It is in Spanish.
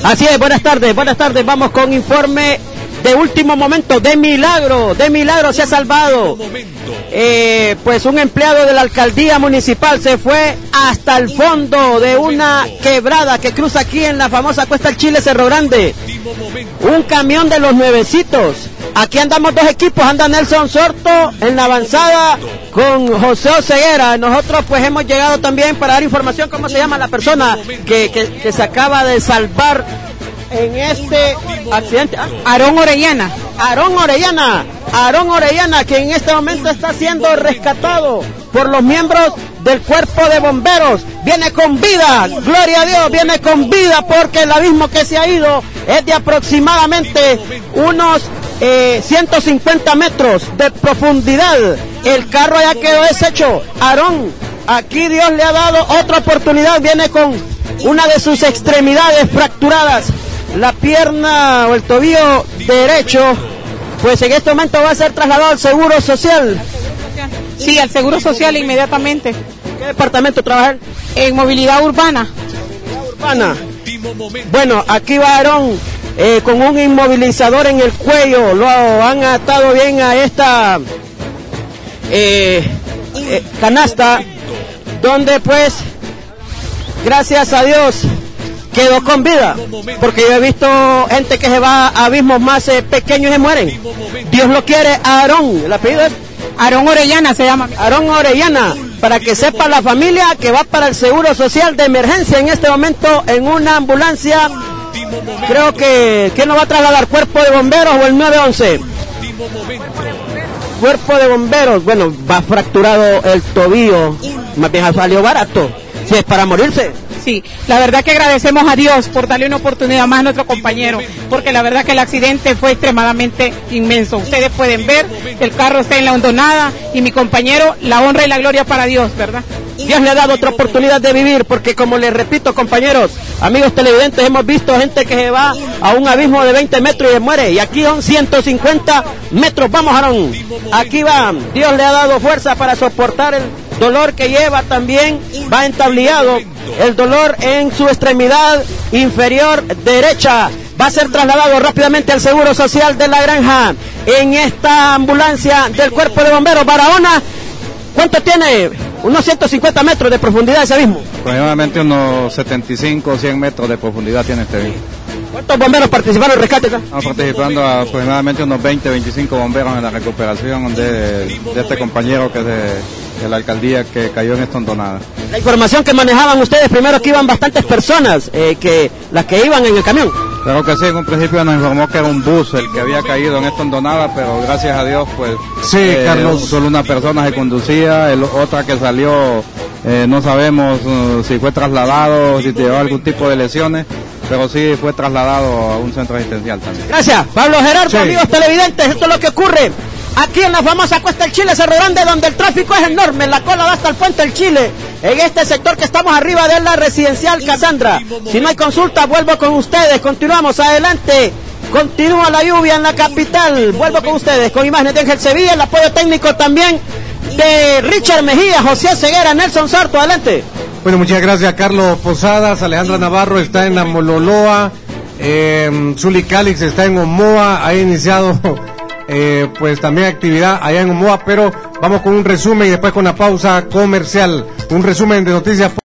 Así es, buenas tardes, vamos con informe de último momento, de milagro se ha salvado. Pues un empleado de la alcaldía municipal se fue hasta el fondo de una quebrada que cruza aquí en la famosa Cuesta del Chile, Cerro Grande. Un camión de los nuevecitos. Aquí andamos dos equipos, anda Nelson Sorto en la avanzada con José Oseguera. Nosotros pues hemos llegado también para dar información cómo se llama la persona que se acaba de salvar en este accidente. Aarón Orellana, que en este momento está siendo rescatado por los miembros del cuerpo de bomberos. Viene con vida, gloria a Dios, viene con vida, porque el abismo que se ha ido es de aproximadamente unos 150 metros de profundidad. El carro ya quedó deshecho. Aarón, aquí Dios le ha dado otra oportunidad, viene con una de sus extremidades fracturadas, la pierna o el tobillo derecho. Pues en este momento va a ser trasladado al Seguro Social. Sí, al Seguro Social inmediatamente. ¿Qué departamento trabaja? En movilidad urbana. Bueno, aquí va Aarón con un inmovilizador en el cuello. Lo han atado bien a esta canasta, donde pues, gracias a Dios, quedó con vida, porque yo he visto gente que se va a abismos más pequeños y se mueren. Dios lo quiere. Aarón, el apellido es Aarón Orellana, se llama. Aarón Orellana, para que sepa la familia que va para el Seguro Social de emergencia en este momento en una ambulancia. Creo que ¿quién lo va a trasladar? ¿Cuerpo de bomberos o el 911? Cuerpo de bomberos. Bueno, va fracturado el tobillo, más bien salió barato, si es para morirse. Sí, la verdad que agradecemos a Dios por darle una oportunidad más a nuestro compañero, porque la verdad que el accidente fue extremadamente inmenso. Ustedes pueden ver, el carro está en la hondonada y mi compañero, la honra y la gloria para Dios, ¿verdad? Dios le ha dado otra oportunidad de vivir, porque como les repito, compañeros, amigos televidentes, hemos visto gente que se va a un abismo de 20 metros y se muere, y aquí son 150 metros. Vamos, Aarón, aquí va. Dios le ha dado fuerza para soportar el dolor que lleva, también va entablillado el dolor en su extremidad inferior derecha. Va a ser trasladado rápidamente al Seguro Social de La Granja en esta ambulancia del Cuerpo de Bomberos. Barahona, ¿cuánto tiene? Unos 150 metros de profundidad ese abismo. Aproximadamente unos 75 o 100 metros de profundidad tiene este abismo. ¿Cuántos bomberos participaron en el rescate acá? Estamos participando aproximadamente unos 20-25 bomberos en la recuperación de este compañero que es de la alcaldía que cayó en esta hondonada. La información que manejaban ustedes, primero que iban bastantes personas, las que iban en el camión. Claro que sí, en un principio nos informó que era un bus el que había caído en esta hondonada, pero gracias a Dios, pues, sí, Carlos, solo una persona se conducía, otra que salió, no sabemos si fue trasladado, si llevó algún tipo de lesiones, pero sí fue trasladado a un centro asistencial también. Gracias, Pablo Gerardo, sí. Amigos televidentes, esto es lo que ocurre aquí en la famosa Cuesta del Chile, Cerro Grande, donde el tráfico es enorme, la cola va hasta el Puente del Chile, en este sector que estamos arriba de la residencial Casandra. Si no hay consulta, vuelvo con ustedes, continuamos adelante, continúa la lluvia en la capital, vuelvo con ustedes, con imágenes de Ángel Sevilla, el apoyo técnico también de Richard Mejía, José Ceguera, Nelson Sarto, adelante. Bueno, muchas gracias, Carlos Posadas. Alejandra Navarro está en la Mololoa, Zuli Calix está en Omoa, ha iniciado pues también actividad allá en Omoa, pero vamos con un resumen y después con la pausa comercial, un resumen de noticias.